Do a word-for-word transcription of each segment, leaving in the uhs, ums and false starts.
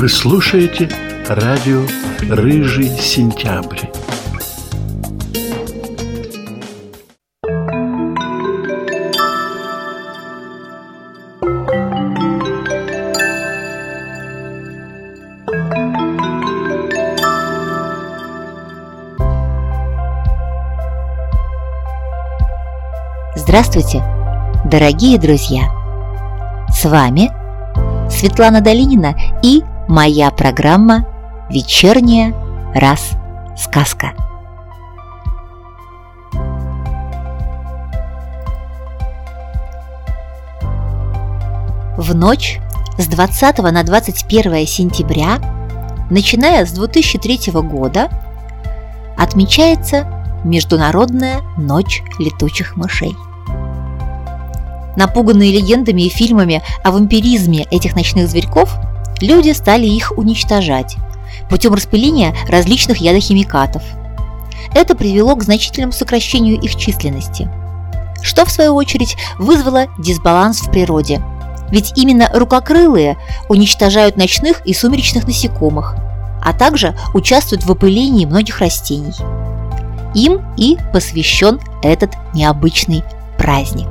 Вы слушаете радио «Рыжий сентябрь». Здравствуйте, дорогие друзья! С вами Светлана Долинина и моя программа «Вечерняя Рассказка». В ночь с двадцатого на двадцать первое сентября, начиная с две тысячи третьего года, отмечается Международная ночь летучих мышей. Напуганные легендами и фильмами о вампиризме этих ночных зверьков, люди стали их уничтожать путем распыления различных ядохимикатов. Это привело к значительному сокращению их численности, что в свою очередь вызвало дисбаланс в природе, ведь именно рукокрылые уничтожают ночных и сумеречных насекомых, а также участвуют в опылении многих растений. Им и посвящен этот необычный праздник.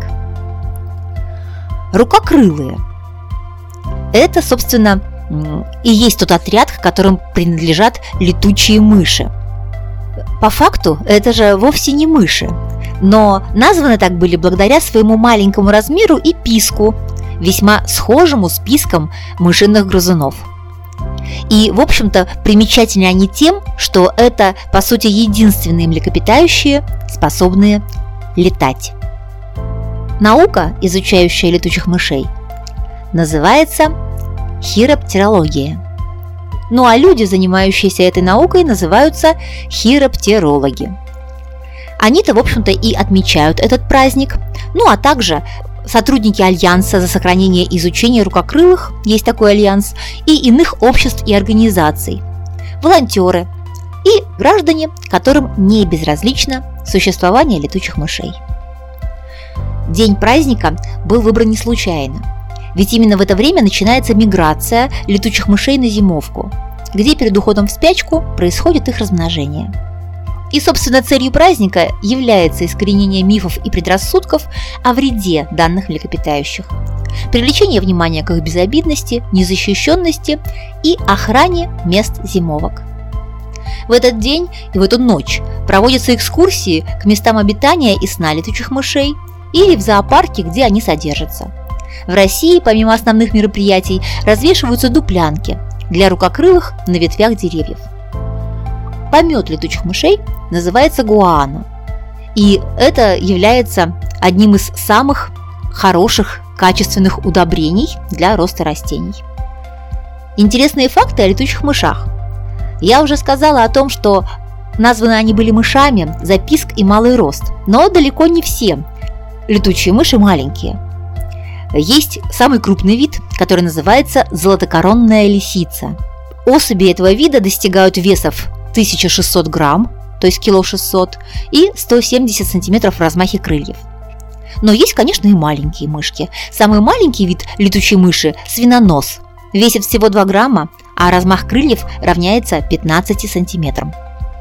Рукокрылые – это, собственно, и есть тот отряд, к которым принадлежат летучие мыши. По факту это же вовсе не мыши, но названы так были благодаря своему маленькому размеру и писку, весьма схожему с писком мышиных грызунов. И, в общем-то, примечательны они тем, что это, по сути, единственные млекопитающие, способные летать. Наука, изучающая летучих мышей, называется хироптерология. Ну а люди, занимающиеся этой наукой, называются хироптерологи. Они-то, в общем-то, и отмечают этот праздник, ну а также сотрудники Альянса за сохранение и изучение рукокрылых, есть такой альянс, и иных обществ и организаций, волонтеры и граждане, которым не безразлично существование летучих мышей. День праздника был выбран не случайно, ведь именно в это время начинается миграция летучих мышей на зимовку, где перед уходом в спячку происходит их размножение. И, собственно, целью праздника является искоренение мифов и предрассудков о вреде данных млекопитающих, привлечение внимания к их безобидности, незащищенности и охране мест зимовок. В этот день и в эту ночь проводятся экскурсии к местам обитания и сна летучих мышей или в зоопарке, где они содержатся. В России, помимо основных мероприятий, развешиваются дуплянки для рукокрылых на ветвях деревьев. Помет летучих мышей называется гуано, и это является одним из самых хороших качественных удобрений для роста растений. Интересные факты о летучих мышах. Я уже сказала о том, что названы они были мышами за писк и малый рост, но далеко не все летучие мыши маленькие. Есть самый крупный вид, который называется золотокоронная лисица. Особи этого вида достигают весов тысяча шестьсот грамм, то есть кило шестьсот, и сто семьдесят сантиметров в размахе крыльев. Но есть, конечно, и маленькие мышки. Самый маленький вид летучей мыши – свинонос, весит всего два грамма, а размах крыльев равняется пятнадцати сантиметрам.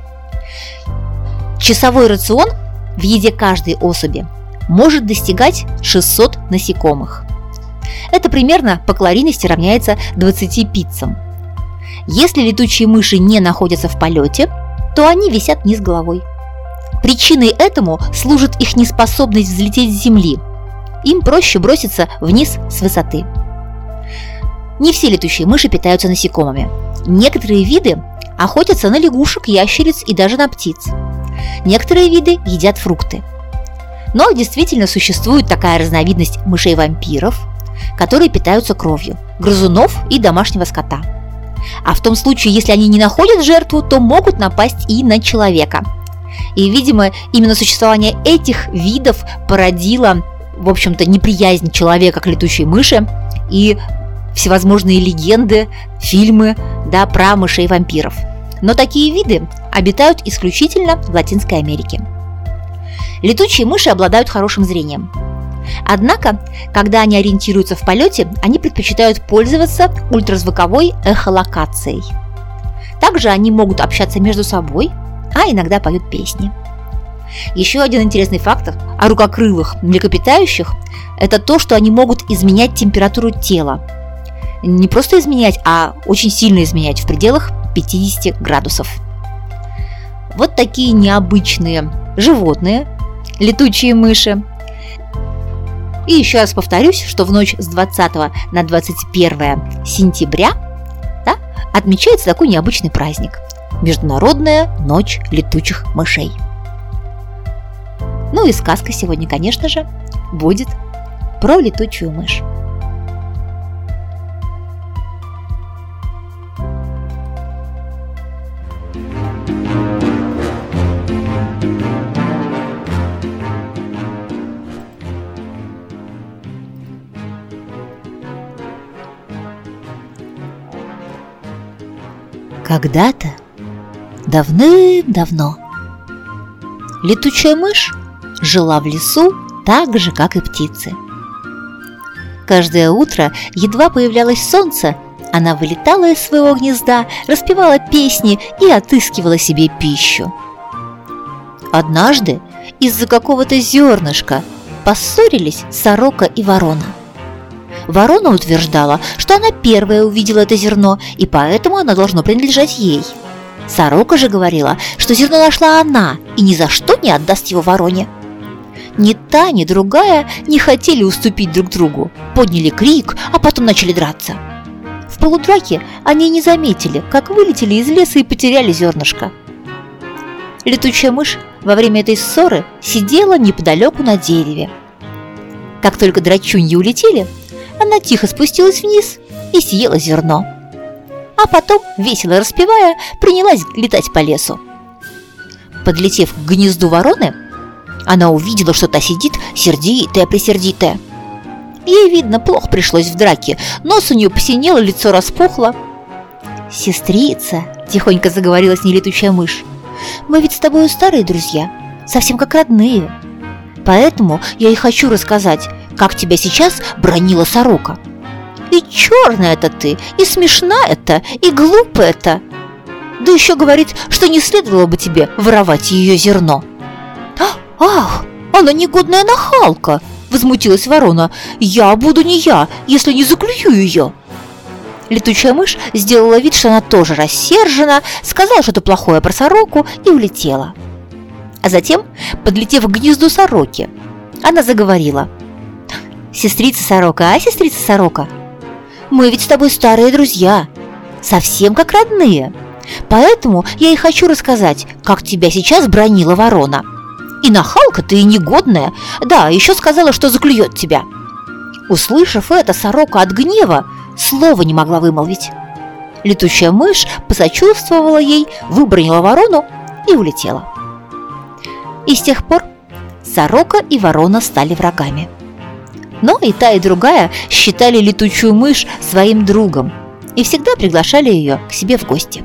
Часовой рацион в еде каждой особи может достигать шестисот насекомых. Это примерно по калорийности равняется двадцати пиццам. Если летучие мыши не находятся в полете, то они висят вниз головой. Причиной этому служит их неспособность взлететь с земли. Им проще броситься вниз с высоты. Не все летучие мыши питаются насекомыми. Некоторые виды охотятся на лягушек, ящериц и даже на птиц. Некоторые виды едят фрукты. Но действительно существует такая разновидность мышей-вампиров, которые питаются кровью грызунов и домашнего скота. А в том случае, если они не находят жертву, то могут напасть и на человека. И, видимо, именно существование этих видов породило, в общем-то, неприязнь человека к летучей мыши и всевозможные легенды, фильмы, да, про мышей-вампиров. Но такие виды обитают исключительно в Латинской Америке. Летучие мыши обладают хорошим зрением. Однако, когда они ориентируются в полете, они предпочитают пользоваться ультразвуковой эхолокацией. Также они могут общаться между собой, а иногда поют песни. Еще один интересный факт о рукокрылых млекопитающих – это то, что они могут изменять температуру тела. Не просто изменять, а очень сильно изменять в пределах пятидесяти градусов. Вот такие необычные животные, летучие мыши. И еще раз повторюсь, что в ночь с двадцатого на двадцать первое сентября, да, отмечается такой необычный праздник – Международная ночь летучих мышей. Ну и сказка сегодня, конечно же, будет про летучую мышь. Когда-то, давным-давно, летучая мышь жила в лесу так же, как и птицы. Каждое утро, едва появлялось солнце, она вылетала из своего гнезда, распевала песни и отыскивала себе пищу. Однажды из-за какого-то зернышка поссорились сорока и ворона. Ворона утверждала, что она первая увидела это зерно, и поэтому оно должно принадлежать ей. Сорока же говорила, что зерно нашла она и ни за что не отдаст его вороне. Ни та, ни другая не хотели уступить друг другу, подняли крик, а потом начали драться. В полудраке они не заметили, как вылетели из леса и потеряли зернышко. Летучая мышь во время этой ссоры сидела неподалеку на дереве. Как только драчуньи улетели, она тихо спустилась вниз и съела зерно. А потом, весело распевая, принялась летать по лесу. Подлетев к гнезду вороны, она увидела, что та сидит сердитая-пресердитая. Ей, видно, плохо пришлось в драке, нос у нее посинел, лицо распухло. «Сестрица», – тихонько заговорила с ней летучая мышь, – «мы ведь с тобой старые друзья, совсем как родные. Поэтому я и хочу рассказать, как тебя сейчас бранила сорока. И черная-то ты, и смешная-то, и глупая-то. Да еще говорит, что не следовало бы тебе воровать ее зерно». «Ах, она негодная нахалка!» – возмутилась ворона. «Я буду не я, если не заклюю ее!» Летучая мышь сделала вид, что она тоже рассержена, сказала что-то плохое про сороку и улетела. А затем, подлетев к гнезду сороки, она заговорила. «Сестрица сорока, а сестрица сорока, мы ведь с тобой старые друзья, совсем как родные. Поэтому я и хочу рассказать, как тебя сейчас бранила ворона. И нахалка ты, и негодная, да, еще сказала, что заклюет тебя». Услышав это, сорока от гнева слова не могла вымолвить. Летучая мышь посочувствовала ей, выбранила ворону и улетела. И с тех пор сорока и ворона стали врагами. Но и та, и другая считали летучую мышь своим другом и всегда приглашали ее к себе в гости.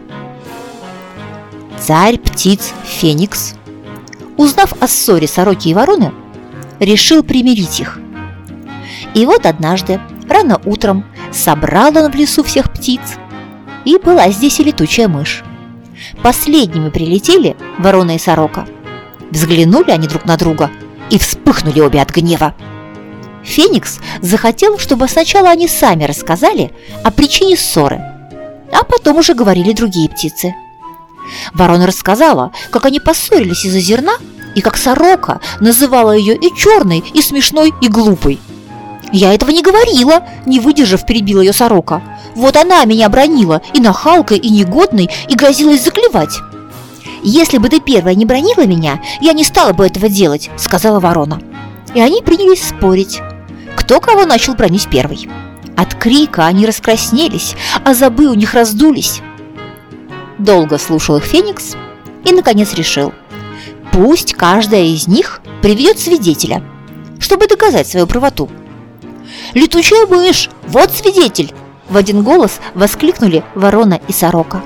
Царь птиц Феникс, узнав о ссоре сороки и вороны, решил примирить их. И вот однажды, рано утром, собрал он в лесу всех птиц, и была здесь и летучая мышь. Последними прилетели ворона и сорока. Взглянули они друг на друга и вспыхнули обе от гнева. Феникс захотел, чтобы сначала они сами рассказали о причине ссоры, а потом уже говорили другие птицы. Ворона рассказала, как они поссорились из-за зерна, и как сорока называла ее и черной, и смешной, и глупой. «Я этого не говорила», – не выдержав, перебила ее сорока. «Вот она меня бранила, и нахалкой, и негодной, и грозилась заклевать». «Если бы ты первая не бранила меня, я не стала бы этого делать», – сказала ворона. И они принялись спорить, кто кого начал бранить первый. От крика они раскраснелись, а зубы у них раздулись. Долго слушал их Феникс и, наконец, решил: пусть каждая из них приведет свидетеля, чтобы доказать свою правоту. «Летучая мышь, вот свидетель!» – в один голос воскликнули ворона и сорока.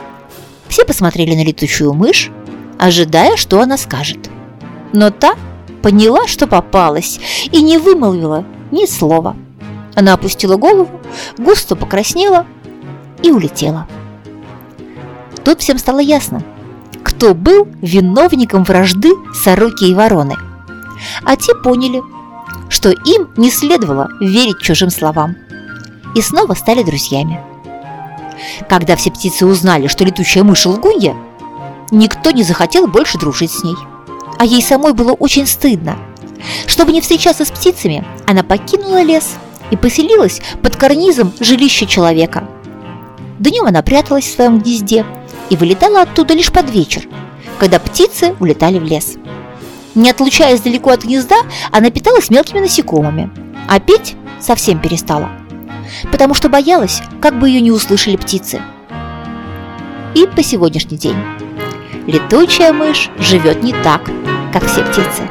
Все посмотрели на летучую мышь, ожидая, что она скажет. Но та поняла, что попалась, и не вымолвила ни слова. Она опустила голову, густо покраснела и улетела. Тут всем стало ясно, кто был виновником вражды сороки и вороны. А те поняли, что им не следовало верить чужим словам, и снова стали друзьями. Когда все птицы узнали, что летучая мышь лгунья, никто не захотел больше дружить с ней. А ей самой было очень стыдно. Чтобы не встречаться с птицами, она покинула лес и поселилась под карнизом жилища человека. Днем она пряталась в своем гнезде и вылетала оттуда лишь под вечер, когда птицы улетали в лес. Не отлучаясь далеко от гнезда, она питалась мелкими насекомыми, а петь совсем перестала, потому что боялась, как бы ее не услышали птицы. И по сегодняшний день летучая мышь живет не так, как все птицы.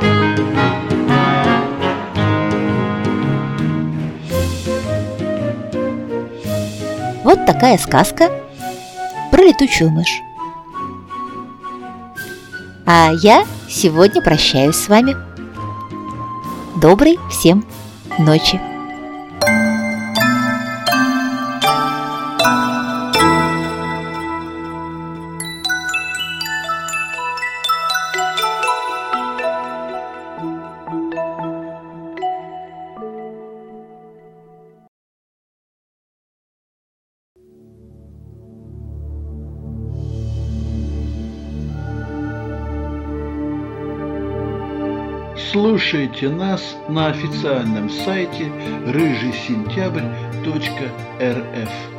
Вот такая сказка про летучую мышь. А я сегодня прощаюсь с вами. Доброй всем ночи! Слушайте нас на официальном сайте рыжий сентябрь точка эр эф.